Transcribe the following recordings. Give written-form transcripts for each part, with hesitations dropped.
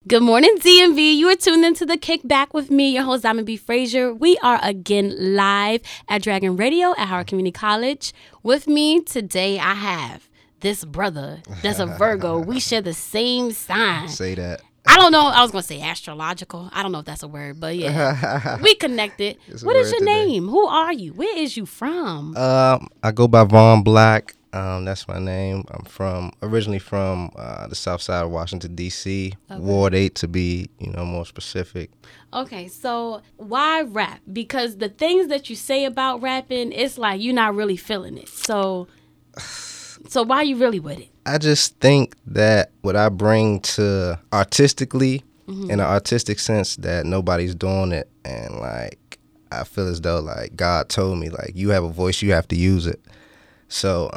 Good morning, DMV. You are tuned into The Kickback with me, your host, Diamond B. Frazier. We are again live at Dragon Radio at Howard Community College. With me today, I have this brother that's a Virgo. We share the same sign. Say that. I don't know. I was going to say astrological. I don't know if that's a word, but yeah. We connected. What is your name? Who are you? Where is you from? I go by Vaughn Black. That's my name. I'm originally from the south side of Washington, D.C., okay. Ward 8 to be, more specific. Okay, so why rap? Because the things that you say about rapping, it's like you're not really feeling it. So why are you really with it? I just think that what I bring to artistically, in an artistic sense, that nobody's doing it. And, I feel as though, God told me, you have a voice, you have to use it. So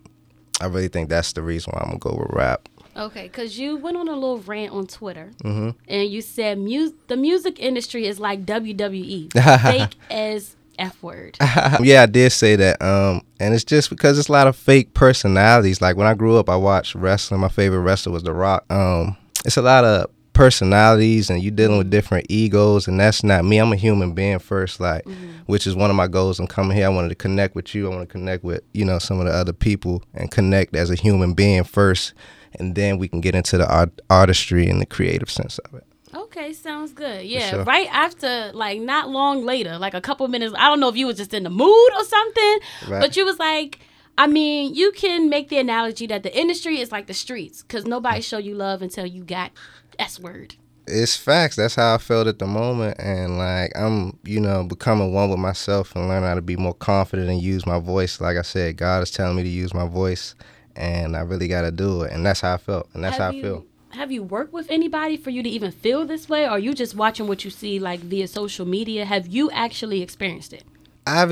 I really think that's the reason why I'm going to go with rap. Okay, because you went on a little rant on Twitter, and you said the music industry is like WWE, fake as F word. Yeah, I did say that. And it's just because it's a lot of fake personalities. Like when I grew up, I watched wrestling. My favorite wrestler was The Rock. It's a lot of personalities and you dealing with different egos, and that's not me. I'm a human being first, which is one of my goals. I'm coming here. I wanted to connect with you. I want to connect with, some of the other people and connect as a human being first, and then we can get into the artistry and the creative sense of it. Okay, sounds good. Yeah, sure. Right after, not long later, a couple minutes, I don't know if you was just in the mood or something, right. But you was like, you can make the analogy that the industry is like the streets, because nobody show you love until you got S word. It's facts. That's how I felt at the moment, and I'm, becoming one with myself and learning how to be more confident and use my voice. Like I said, God is telling me to use my voice, and I really got to do it, and that's how I felt, and that's how I feel. Have you worked with anybody for you to even feel this way, or are you just watching what you see via social media? Have you actually experienced it? I've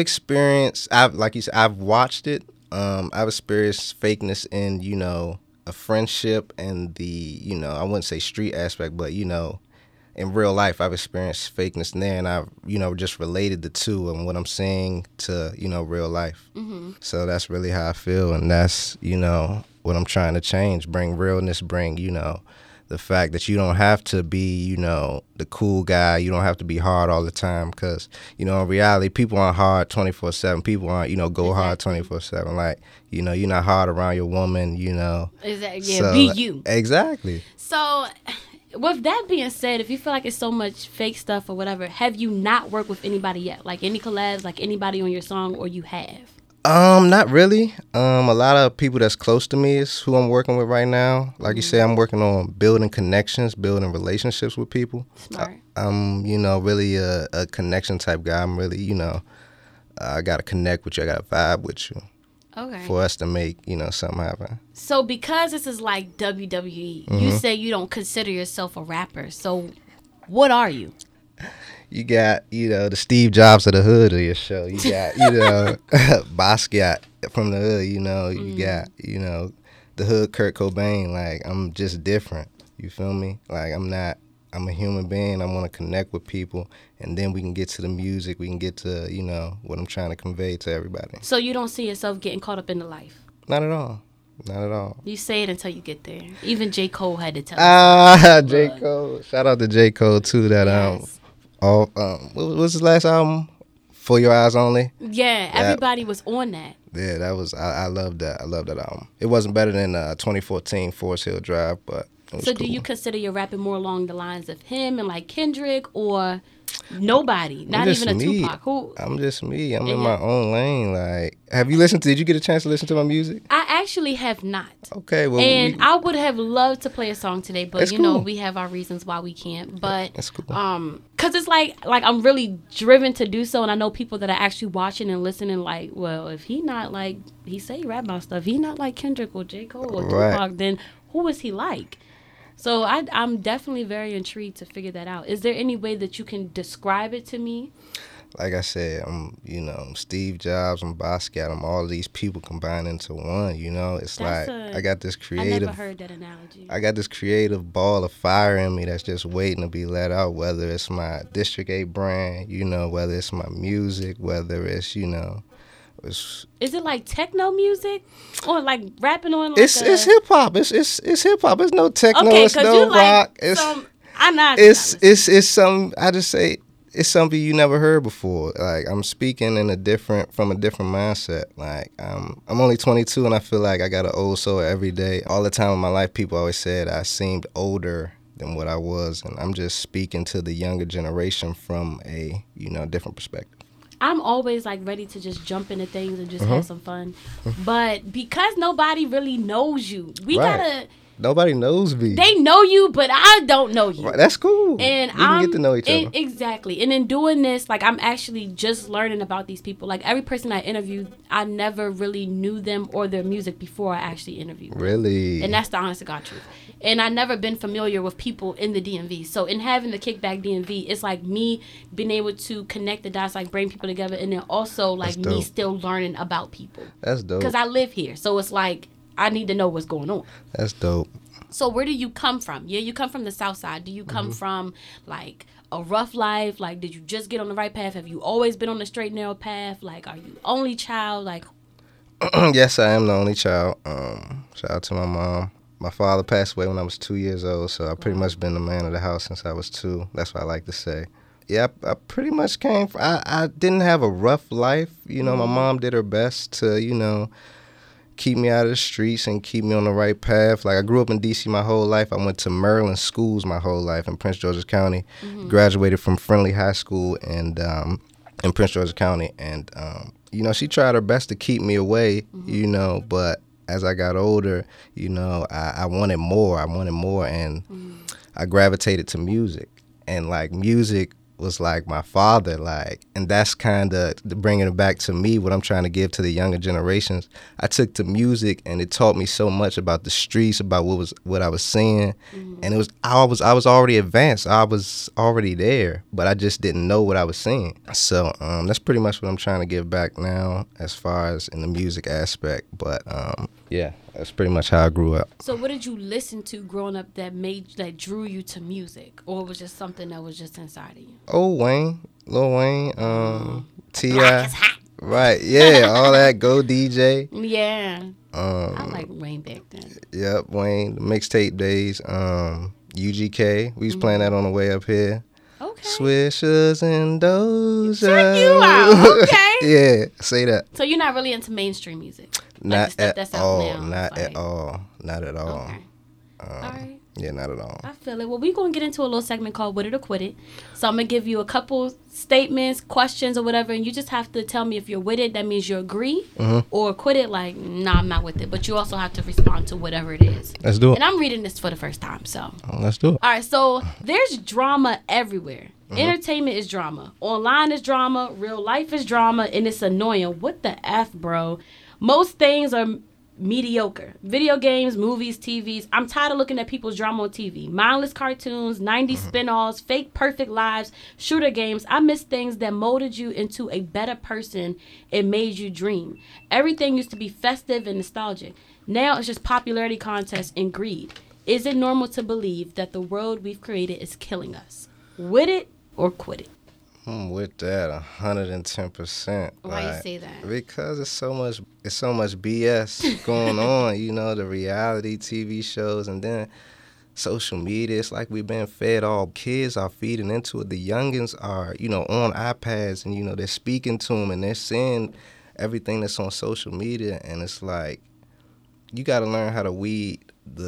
like you said, I've watched it. I've experienced fakeness in, a friendship and the, I wouldn't say street aspect, but, in real life, I've experienced fakeness in there, and I've, just related the two and what I'm saying to, real life. Mm-hmm. So that's really how I feel, and that's, what I'm trying to change, bring realness, bring, the fact that you don't have to be, the cool guy. You don't have to be hard all the time because, in reality, people aren't hard 24/7. People aren't, go hard 24/7. You're not hard around your woman, Exactly. Yeah, so, be you. Exactly. So, with that being said, if you feel like it's so much fake stuff or whatever, have you not worked with anybody yet? Any collabs, anybody on your song, or you have? Not really. A lot of people that's close to me is who I'm working with right now. Like you say, I'm working on building connections, building relationships with people. Smart. I'm, really a connection type guy. I'm really, I got to connect with you. I got to vibe with you. Okay. For us to make, something happen. So because this is like WWE, you say you don't consider yourself a rapper. So what are you? You got, the Steve Jobs of the hood of your show. You got, Basquiat from the hood, You got, the hood Kurt Cobain. I'm just different. You feel me? I'm a human being. I want to connect with people. And then we can get to the music. We can get to, what I'm trying to convey to everybody. So you don't see yourself getting caught up in the life? Not at all. Not at all. You say it until you get there. Even J. Cole had to tell us. J. Cole. Shout out to J. Cole, too. That, yes. what was his last album? For Your Eyes Only? Yeah, everybody was on that. Yeah, that was, I love that. I love that album. It wasn't better than 2014 Forest Hill Drive, but it was So cool. Do you consider your rapping more along the lines of him and Kendrick, or nobody? Not even a Tupac? Who? I'm just me. I'm in my own lane. Did you get a chance to listen to my music? I actually have not. Okay, well. And I would have loved to play a song today, but cool. We have our reasons why we can't. But that's cool. Cause it's like I'm really driven to do so, and I know people that are actually watching and listening. Well, if he not he say he rap about stuff, he not like Kendrick or J. Cole or Tupac, then who is he like? So I'm definitely very intrigued to figure that out. Is there any way that you can describe it to me? Like I said, I'm Steve Jobs, I'm Basquiat, I'm all these people combined into one, It's I got this creative... I never heard that analogy. I got this creative ball of fire in me that's just waiting to be let out, whether it's my District 8 brand, whether it's my music, whether it's, Is it like techno music or rapping on it's hip hop. It's hip hop. It's no techno. Okay, it's no rock. It's I It's some. I just say it's something you never heard before. Like I'm speaking from a different mindset. Like I'm only 22 and I feel like I got an old soul every day. All the time in my life, people always said I seemed older than what I was, and I'm just speaking to the younger generation from a different perspective. I'm always like ready to just jump into things and just have some fun, but because nobody really knows you, we gotta. Nobody knows me. They know you, but I don't know you. Right, that's cool. And we can get to know each other. Exactly. And in doing this, like, I'm actually just learning about these people. Like, every person I interviewed, I never really knew them or their music before I actually interviewed them. Really? And that's the honest to God truth. And I never been familiar with people in the DMV. So in having the Kickback DMV, it's like me being able to connect the dots, like bring people together, and then also like me still learning about people. That's dope. Because I live here. So it's like I need to know what's going on. That's dope. So where do you come from? Yeah, you come from the South Side. Do you come from like a rough life? Like, did you just get on the right path? Have you always been on the straight and narrow path? Like, are you only child? Like, yes, I am the only child. Shout out to my mom. My father passed away when I was 2 years old, so I've pretty much been the man of the house since I was 2. That's what I like to say. Yeah, I pretty much came from, I didn't have a rough life. You know, my mom did her best to, keep me out of the streets and keep me on the right path. Like, I grew up in D.C. my whole life. I went to Maryland schools my whole life in Prince George's County. Graduated from Friendly High School and in Prince George's County. And, she tried her best to keep me away, but as I got older, I wanted more. And I gravitated to music. And, like, music was like my father, and that's kind of bringing it back to me, what I'm trying to give to the younger generations. I took to music and it taught me so much about the streets, about what I was seeing, and I was already advanced. I was already there, but I just didn't know what I was seeing. So that's pretty much what I'm trying to give back now as far as in the music aspect. But yeah, that's pretty much how I grew up. So what did you listen to growing up that drew you to music, or it was just something that was just inside of you? Oh, Lil Wayne, T.I. Right, yeah, all that, Go DJ. Yeah. I like Wayne back then. Yep, Wayne, the mixtape days. UGK, we was playing that on the way up here. Okay. Swishers and Doja. Check you out, okay. Yeah, say that. So you're not really into mainstream music? Not at all. Not at all. Okay. All right. Yeah, not at all. I feel it. Well, we're going to get into a little segment called With It or Quit It. So I'm going to give you a couple statements, questions, or whatever, and you just have to tell me if you're with it, that means you agree, or quit it, like, nah, I'm not with it. But you also have to respond to whatever it is. Let's do it. And I'm reading this for the first time, so. Let's do it. All right, so there's drama everywhere. Entertainment is drama. Online is drama. Real life is drama, and it's annoying. What the F, bro? Most things are mediocre. Video games, movies, TVs. I'm tired of looking at people's drama on TV. Mindless cartoons, 90s spin-offs, fake perfect lives, shooter games. I miss things that molded you into a better person and made you dream. Everything used to be festive and nostalgic. Now it's just popularity contests and greed. Is it normal to believe that the world we've created is killing us? With it or quit it? I'm with that 110%. Why you say that? Because it's so much BS going on, the reality TV shows, and then social media. It's like we've been fed, all kids are feeding into it. The youngins are, on iPads, and, they're speaking to them, and they're seeing everything that's on social media, and it's like, you got to learn how to weed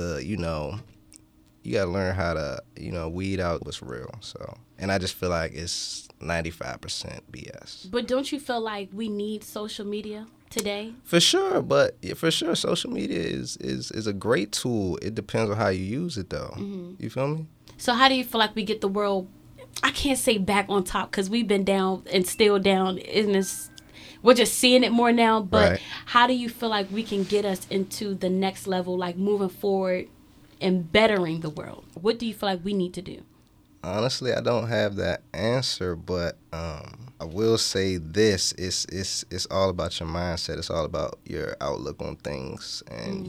you got to learn how to, weed out what's real. So, and I just feel like it's 95% BS. But don't you feel like we need social media today? For sure, social media is a great tool. It depends on how you use it, though. You feel me? So how do you feel like we get the world, I can't say back on top, because we've been down and still down in this. We're just seeing it more now, but How do you feel like we can get us into the next level, like moving forward and bettering the world? What do you feel like we need to do? Honestly, I don't have that answer, but I will say this: it's all about your mindset. It's all about your outlook on things, and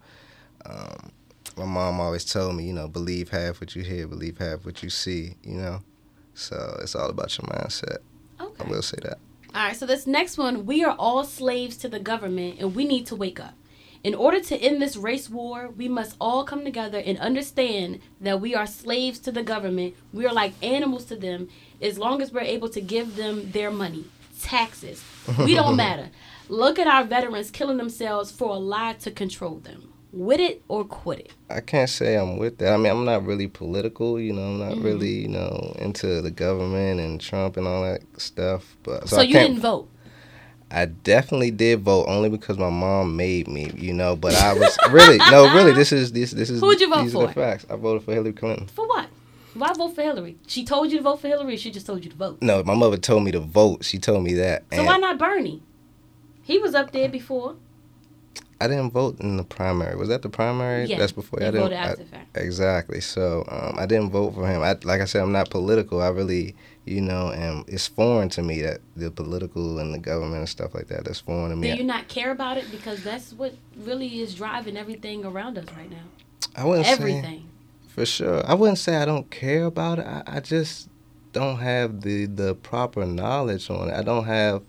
my mom always told me, believe half what you hear, believe half what you see. So it's all about your mindset. Okay. I will say that. All right, so this next one, we are all slaves to the government, and we need to wake up. In order to end this race war, we must all come together and understand that we are slaves to the government. We are like animals to them as long as we're able to give them their money, taxes. We don't matter. Look at our veterans killing themselves for a lie to control them. With it or quit it? I can't say I'm with that. I mean, I'm not really political, you know. I'm not really, you know, into the government and Trump and all that stuff. But so you didn't vote? I definitely did vote, only because my mom made me, you know. But I was really, this is. Who'd you vote these for? Are the facts. I voted for Hillary Clinton. For what? Why vote for Hillary? She told you to vote for Hillary, or she just told you to vote? No, my mother told me to vote. She told me that. So why not Bernie? He was up there before. I didn't vote in the primary. Was that the primary? Yeah, that's before. I voted after the fact. Exactly. So I didn't vote for him. Like I said, I'm not political. I really, you know, and it's foreign to me that the political and the government and stuff like that. That's foreign to me. Do you not care about it because that's what really is driving everything around us right now? I wouldn't everything. Say, for sure. I wouldn't say I don't care about it. I just don't have the proper knowledge on it. I don't have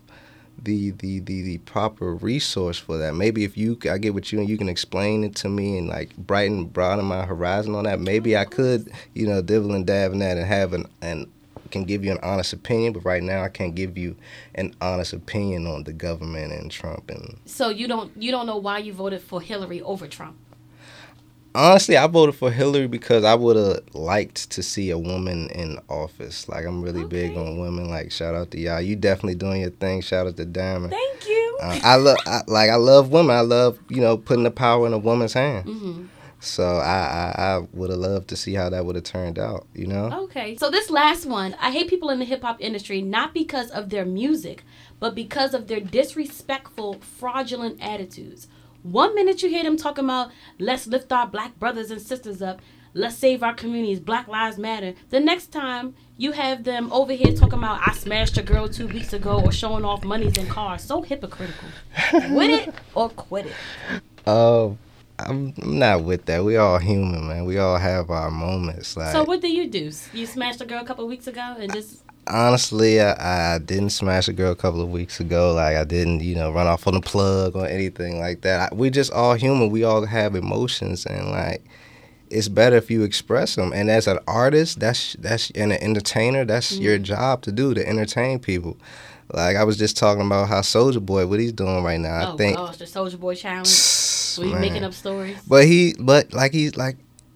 the proper resource for that. Maybe if I get with you and you can explain it to me and like broaden my horizon on that, maybe I could, you know, dibble and dab in that and have and can give you an honest opinion. But right now I can't give you an honest opinion on the government and Trump. And so you don't know why you voted for Hillary over Trump? Honestly, I voted for Hillary because I would have liked to see a woman in office. Like, I'm really big on women. Like, shout out to y'all. You definitely doing your thing. Shout out to Diamond. Thank you. I love women. I love, you know, putting the power in a woman's hands. Mm-hmm. So I would have loved to see how that would have turned out, you know? Okay. So this last one, I hate people in the hip-hop industry not because of their music, but because of their disrespectful, fraudulent attitudes. 1 minute you hear them talking about, let's lift our black brothers and sisters up, let's save our communities, Black Lives Matter. The next time you have them over here talking about, I smashed a girl 2 weeks ago, or showing off monies and cars. So hypocritical. With it or quit it? I'm not with that. We all human, man. We all have our moments. Like, so what do? You smashed a girl a couple of weeks ago and just... Honestly, I didn't smash a girl a couple of weeks ago. Like, I didn't, you know, run off on the plug or anything like that. We just all human. We all have emotions, and like, it's better if you express them. And as an artist, that's and an entertainer, that's your job to do, to entertain people. Like, I was just talking about how Soulja Boy, what he's doing right now. I think, gosh, the Soulja Boy challenge. Were you making up stories? But he's like.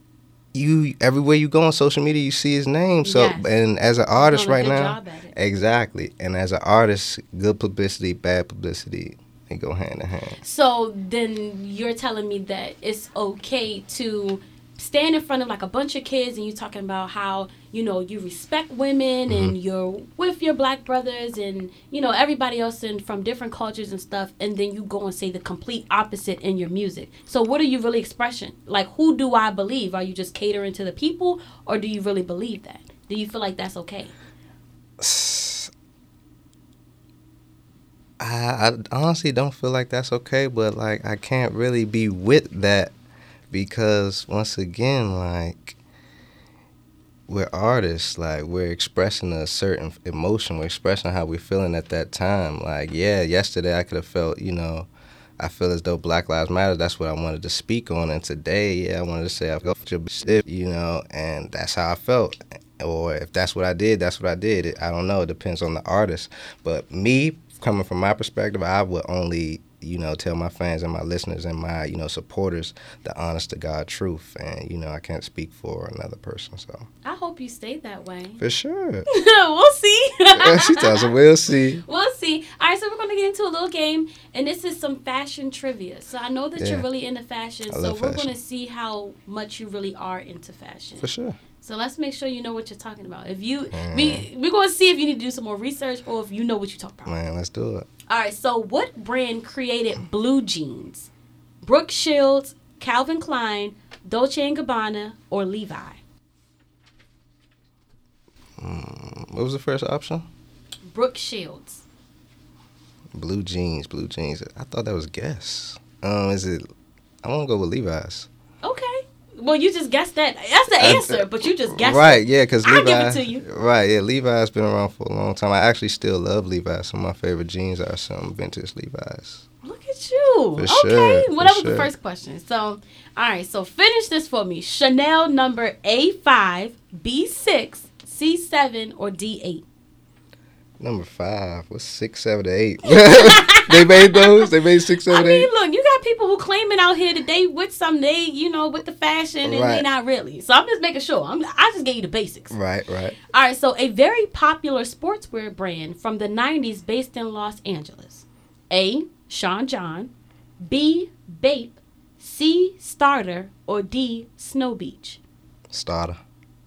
You everywhere you go on social media, you see his name. So, yes. And as an artist right now, exactly. And as an artist, good publicity, bad publicity, they go hand in hand. So then you're telling me that it's okay to stand in front of like a bunch of kids and you're talking about how, you know, you respect women and you're with your black brothers and, you know, everybody else from different cultures and stuff, and then you go and say the complete opposite in your music. So what are you really expressing? Like, who do I believe? Are you just catering to the people, or do you really believe that? Do you feel like that's okay? I honestly don't feel like that's okay, but like, I can't really be with that. Because once again, like, we're artists, like, we're expressing a certain emotion, we're expressing how we're feeling at that time. Like, yeah, yesterday I could have felt, you know, I feel as though Black Lives Matter, that's what I wanted to speak on. And today, yeah, I wanted to say, I've got your shit, you know, and that's how I felt. Or if that's what I did, that's what I did. I don't know, it depends on the artist. But me, coming from my perspective, I would only, you know, tell my fans and my listeners and my, you know, supporters the honest to God truth. And, you know, I can't speak for another person, so. I hope you stay that way. For sure. We'll see. She tells us we'll see. We'll see. All right, so we're going to get into a little game, and this is some fashion trivia. So I know that you're really into fashion, so we're going to see how much you really are into fashion. For sure. So let's make sure you know what you're talking about. If you, we're going to see if you need to do some more research or if you know what you're talking about. Man, let's do it. All right, so what brand created blue jeans? Brooke Shields, Calvin Klein, Dolce & Gabbana, or Levi? What was the first option? Brooke Shields. Blue jeans. I thought that was Guess. Is it? I want to go with Levi's. Okay. Well, you just guessed that. That's the answer, but you just guessed right, it. Yeah, because Levi. I'll give it to you. Right, yeah, Levi's been around for a long time. I actually still love Levi's. Some of my favorite jeans are some vintage Levi's. Look at at you. For okay. Sure, well, that was the first question. So, all right. So finish this for me. Chanel number A5, B6, C7, or D8? Number 5. What's 6, 7, 8? They made those? They made 6, 7, 8? I mean, look, you got people who claiming out here that they with some, they, with the fashion, and they not really. So I'm just making sure. I just gave you the basics. Right. All right, so a very popular sportswear brand from the 90s based in Los Angeles. A, Sean John. B, Bape. C, Starter. Or D, Snow Beach? Starter.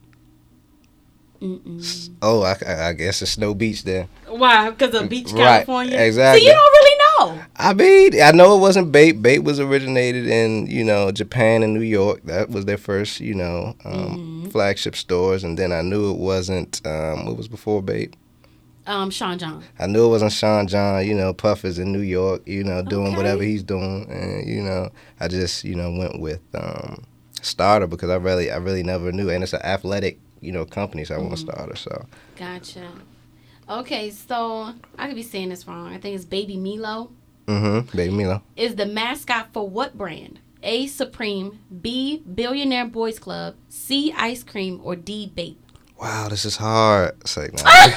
Oh, I guess it's Snow Beach then. Why? Because of Beach, California? Right, exactly. So you don't really know. I mean, I know it wasn't Bape. Bape was originated in, Japan and New York. That was their first, flagship stores. And then I knew it wasn't, what was before Bape? Sean John. I knew it wasn't Sean John. Puff is in New York, doing whatever he's doing. And, I just, went with Starter because I really never knew. And it's an athletic company, so I want to start her. So gotcha. Okay, so I could be saying this wrong. I think it's Baby Milo. Baby Milo is the mascot for what brand? A, Supreme. B, Billionaire Boys Club. C, Ice Cream. Or D, Bape? Wow, this is hard. It's like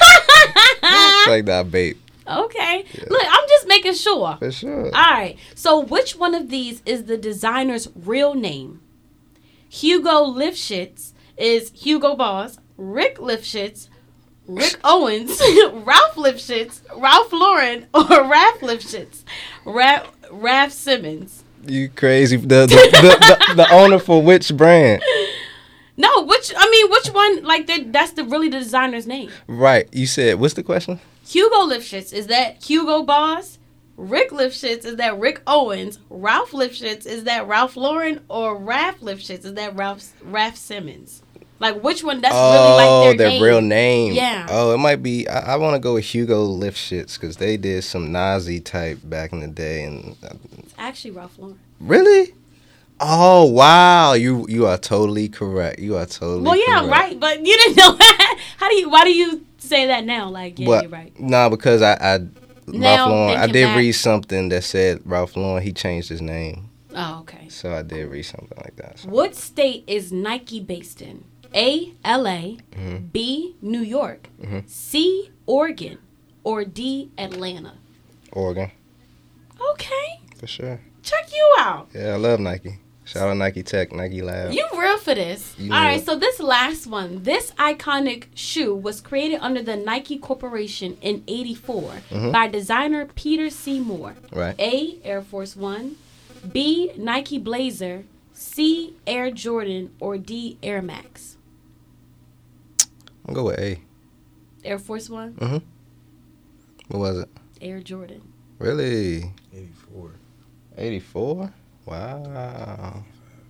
it's like that Bape. Okay. Yeah. Look, I'm just making sure. For sure. All right. So which one of these is the designer's real name? Hugo Lifshitz is Hugo Boss, Rick Lifshitz, Rick Owens, Ralph Lifshitz, Ralph Lauren, or Ralph Lifshitz, Ralph Simmons. You crazy? The owner for which brand? No, which one? Like that's really the designer's name. Right. You said what's the question? Hugo Lifshitz, is that Hugo Boss? Rick Lifshitz, is that Rick Owens? Ralph Lifshitz, is that Ralph Lauren? Or Ralph Lifshitz, is that Ralph Simmons? Like, which one? That's really like their name. Real name. Yeah. Oh, it might be. I want to go with Hugo Lifshitz because they did some Nazi type back in the day, and it's actually Ralph Lauren. Really? Oh wow! You are totally correct. You are totally. Well, yeah, correct. Right, but you didn't know that. Why do you say that now? Like, yeah, you're right. No, because I Ralph Lauren. I did read something that said Ralph Lauren. He changed his name. Oh, okay. So I did read something like that. So. What state is Nike based in? A, LA, B, New York, C, Oregon, or D, Atlanta? Oregon. Okay. For sure. Check you out. Yeah, I love Nike. Shout out Nike Tech, Nike Lab. You real for this. All right, so this last one. This iconic shoe was created under the Nike Corporation in 1984 by designer Peter Seymour. Right. A, Air Force One, B, Nike Blazer, C, Air Jordan, or D, Air Max? I'm going to go with A. Air Force One? What was it? Air Jordan. Really? 84. 84? Wow.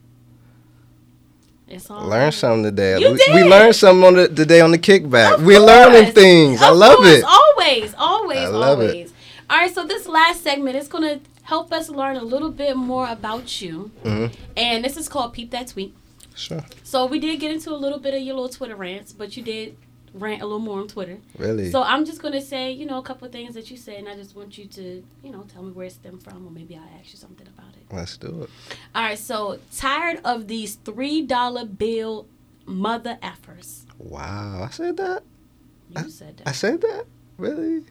It's all learned right. something today. We learned something today on the kickback. We're learning things. I love it. Always. I love it. All right, so this last segment is going to help us learn a little bit more about you. And this is called Peep That Tweet. Sure. So we did get into a little bit of your little Twitter rants, but you did rant a little more on Twitter. Really? So I'm just going to say, a couple of things that you said, and I just want you to, tell me where it stemmed from, or maybe I'll ask you something about it. Let's do it. All right, so tired of these $3 bill mother effers. Wow, I said that? You said that. I said that? Really?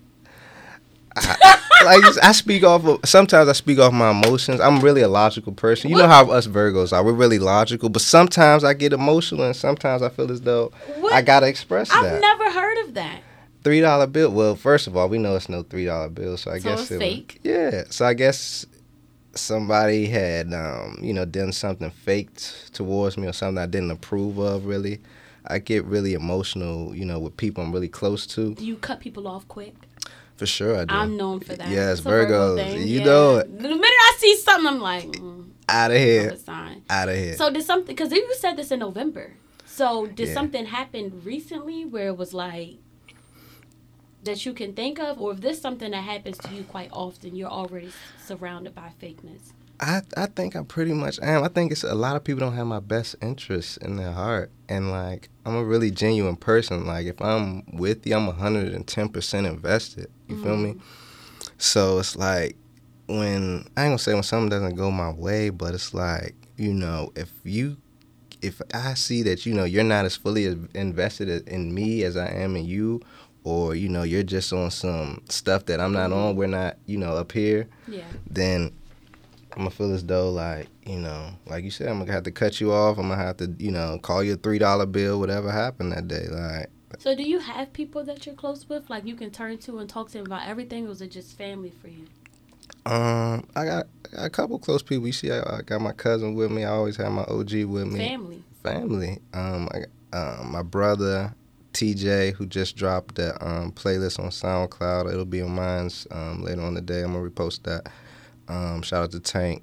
Sometimes I speak off my emotions. I'm really a logical person. You know how us Virgos are. We're really logical, but sometimes I get emotional, and sometimes I feel as though I got to express that. I've never heard of that. $3 bill. Well, first of all, we know it's no $3 bill, so I guess it's fake. Yeah, so I guess somebody had, done something fake towards me or something I didn't approve of, really. I get really emotional, with people I'm really close to. Do you cut people off quick? For sure I do. I'm known for that. Yes, Virgo Virgos. You know it. The minute I see something, I'm like, out of here. Out of here. So did something, because you said this in November. So did something happen recently where it was like, that you can think of? Or if this something that happens to you quite often, you're already surrounded by fakeness? I think I pretty much am. I think it's a lot of people don't have my best interests in their heart. And, I'm a really genuine person. If I'm with you, I'm 110% invested. You feel me? So it's when I ain't gonna say when something doesn't go my way, but it's like, you know, if I see that, you know, you're not as fully invested in me as I am in you, or, you know, you're just on some stuff that I'm not on, we're not, you know, up here, then I'm going to feel as though, like, you know, like you said, I'm going to have to cut you off. I'm going to have to, you know, call you a $3 bill, whatever happened that day. Like. So do you have people that you're close with, like you can turn to and talk to them about everything, or is it just family for you? I got a couple close people. You see, I got my cousin with me. I always have my OG with me. Family. I got, my brother, TJ, who just dropped the playlist on SoundCloud. It'll be on mine later on today. I'm going to repost that. Shout out to Tank.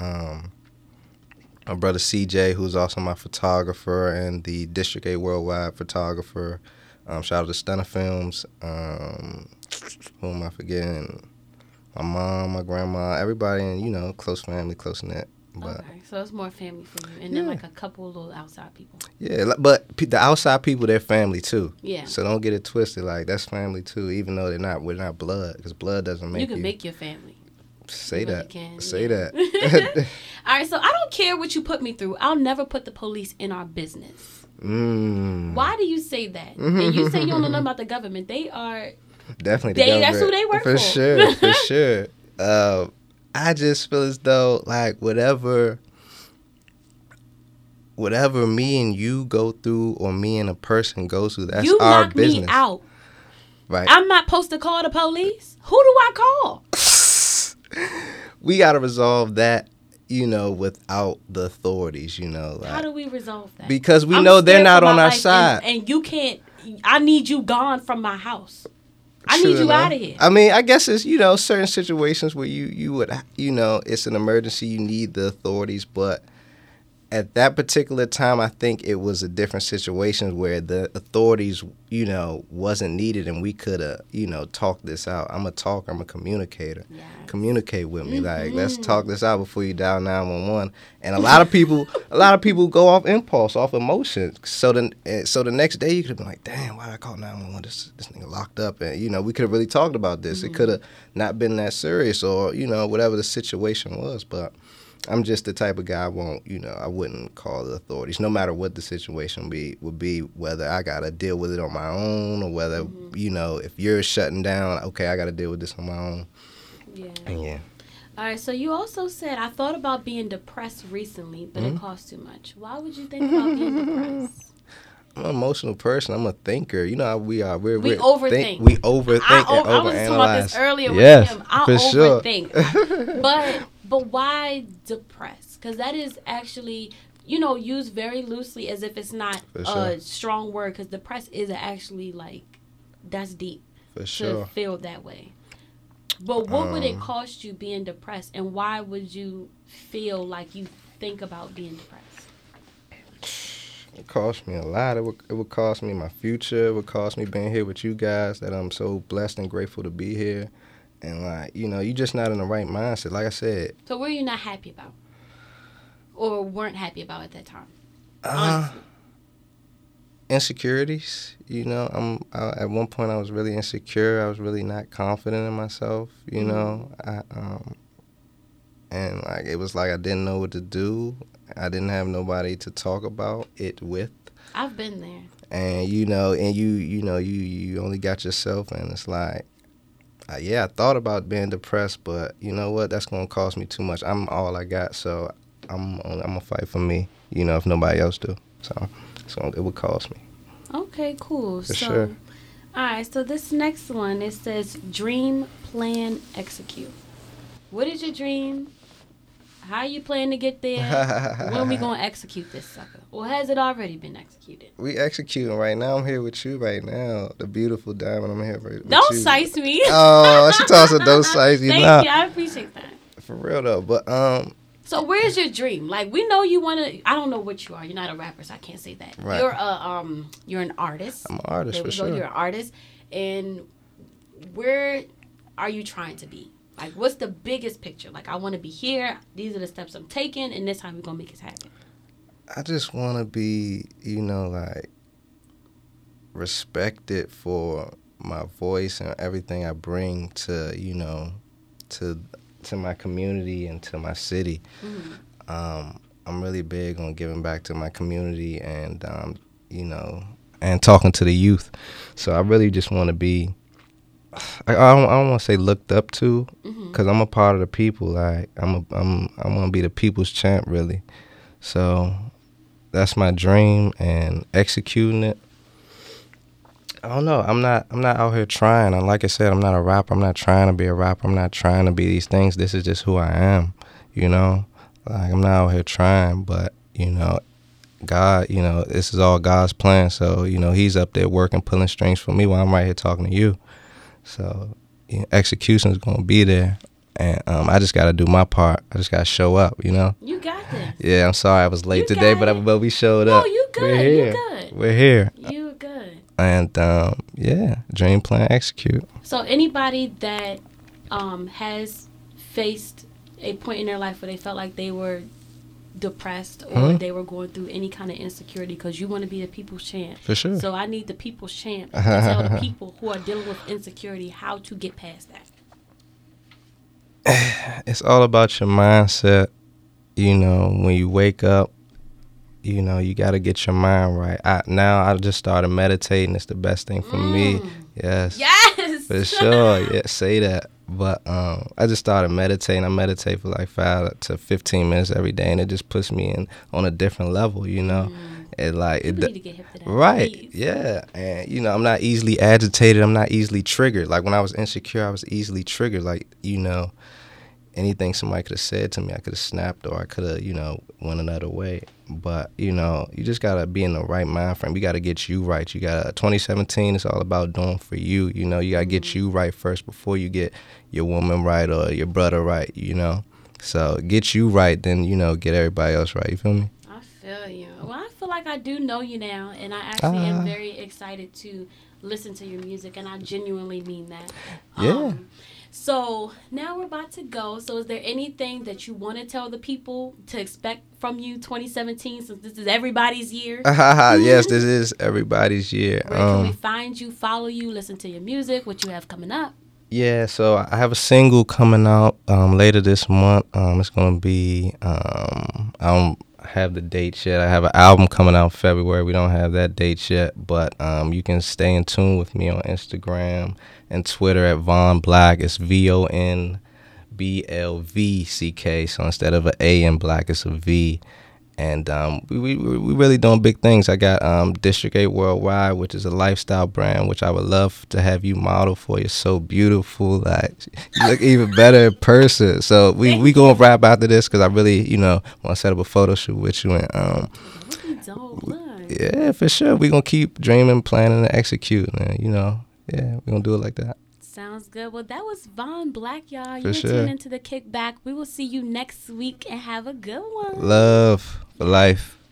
My brother CJ, who's also my photographer and the District 8 Worldwide photographer. Shout out to Stunner Films. Who am I forgetting? My mom, my grandma, everybody, and, you know, close family, close knit. But, okay, so it's more family for you, and then like a couple little outside people. Yeah, but the outside people, they're family too. Yeah. So don't get it twisted. Like, that's family too, even though we're not blood, because blood doesn't make you. You can make your family. Say you that. Really Say that. All right, so I don't care what you put me through. I'll never put the police in our business. Why do you say that? And you say you don't know nothing about the government. They are definitely the government. That's who they work for. For sure. I just feel as though, like, whatever me and you go through, or me and a person goes through, that's our business. You knock me out. Right. I'm not supposed to call the police. Who do I call? We got to resolve that, you know, without the authorities, you know. Like, how do we resolve that? Because we know they're not on our side. And you can't, I need you gone from my house. I need you out of here. I mean, I guess it's, you know, certain situations where you would, you know, it's an emergency, you need the authorities, but at that particular time, I think it was a different situation where the authorities, you know, wasn't needed, and we could have, you know, talked this out. I'm a talker. I'm a communicator. Yes. Communicate with me. Like, let's talk this out before you dial 911. And a lot of people go off impulse, off emotion. So the next day you could have been like, damn, why did I call 911? This nigga locked up, and, you know, we could have really talked about this. It could have not been that serious, or, you know, whatever the situation was, but I'm just the type of guy I wouldn't call the authorities, no matter what the situation would be, whether I got to deal with it on my own, or whether, you know, if you're shutting down, okay, I got to deal with this on my own. Yeah. All right, so you also said, I thought about being depressed recently, but it costs too much. Why would you think about being depressed? I'm an emotional person. I'm a thinker. You know how we are. We overthink. We overthink and overanalyze. I was talking about this earlier with him. I overthink. Sure. But why depressed? Because that is actually, you know, used very loosely as if it's not a strong word. Because depressed is actually, like, that's deep to feel that way. But what would it cost you being depressed? And why would you feel like you think about being depressed? It cost me a lot. It would cost me my future. It would cost me being here with you guys, that I'm so blessed and grateful to be here. And, like, you know, you're just not in the right mindset, like I said. So what are you not happy about? Or weren't happy about at that time? Honestly. Insecurities. You know, at one point I was really insecure. I was really not confident in myself, you know. And, like, it was like I didn't know what to do. I didn't have nobody to talk about it with. I've been there. And, you know, you only got yourself, and it's like, I thought about being depressed, but you know what? That's going to cost me too much. I'm all I got, so I'm going to fight for me, you know, if nobody else do. So it would cost me. Okay, cool. For sure. All right, so this next one, it says dream, plan, execute. What is your dream? How you plan to get there? When we going to execute this sucker? Or has it already been executed? We executing right now. I'm here with you right now. The beautiful diamond. I'm here with don't you. size me. Oh, she told us don't size you. Thank you. I appreciate that. For real, though. But, so where's your dream? Like, we know you want to, I don't know what you are. You're not a rapper, so I can't say that. Right. You're an artist. I'm an artist, for sure. You're an artist. And where are you trying to be? Like, what's the biggest picture? Like, I want to be here. These are the steps I'm taking, and this time we're going to make it happen. I just want to be, you know, like, respected for my voice and everything I bring to, you know, to to my community and to my city. I'm really big on giving back to my community and, you know, and talking to the youth. So I really just want to be, I don't want to say looked up to, because I'm a part of the people. Like I want to be the people's champ, really. So that's my dream, and executing it. I don't know. I'm not out here trying. And like I said, I'm not a rapper. I'm not trying to be a rapper. I'm not trying to be these things. This is just who I am, you know? Like, I'm not out here trying, but, you know, God, you know, this is all God's plan. So, you know, he's up there working, pulling strings for me while I'm right here talking to you. So, you know, execution is going to be there. And I just got to do my part. I just got to show up, you know? You got this. Yeah, I'm sorry I was late today, but we showed up. No, you good. We're here. You good. We're here. You good. And, yeah, dream, plan, execute. So anybody that has faced a point in their life where they felt like they were depressed or they were going through any kind of insecurity, because you want to be the people's champ. For sure. So I need the people's champ to tell the people who are dealing with insecurity how to get past that. It's all about your mindset. You know, when you wake up, you know, you got to get your mind right. I just started meditating. It's the best thing for me. Yes. Yes. For sure. Yeah, say that. But I just started meditating. I meditate for like 5 to 15 minutes every day, and it just puts me on a different level, you know. It like People need to get hip to that. Right. Please. Yeah. And you know, I'm not easily agitated. I'm not easily triggered. Like when I was insecure, I was easily triggered. Like, you know, anything somebody could have said to me, I could have snapped, or I could have, you know, went another way. But, you know, you just got to be in the right mind frame. You got to get you right. You got 2017, it's all about doing for you. You know, you got to get you right first before you get your woman right or your brother right, you know. So get you right, then, you know, get everybody else right. You feel me? I feel you. Well, I feel like I do know you now, and I actually am very excited to listen to your music, and I genuinely mean that. Yeah. So now we're about to go. So is there anything that you want to tell the people to expect from you 2017, since this is everybody's year? Yes, this is everybody's year. Where can we find you, follow you, listen to your music, what you have coming up? Yeah, so I have a single coming out later this month. It's going to be, I don't have the dates yet. I have an album coming out in February. We don't have that date yet, but you can stay in tune with me on Instagram and Twitter at Von Black. It's VONBLVCK. So instead of an A in Black, it's a V. And we really doing big things. I got District 8 Worldwide, which is a lifestyle brand, which I would love to have you model for. You're so beautiful. Like, you look even better in person. So we going to wrap after this, because I really, you know, want to set up a photo shoot with you. And yeah, for sure. We're going to keep dreaming, planning, and executing. And, you know, yeah, we're going to do it like that. Sounds good. Well, that was Von Black, y'all. You're tuned into The Kickback. We will see you next week, and have a good one. Love for life.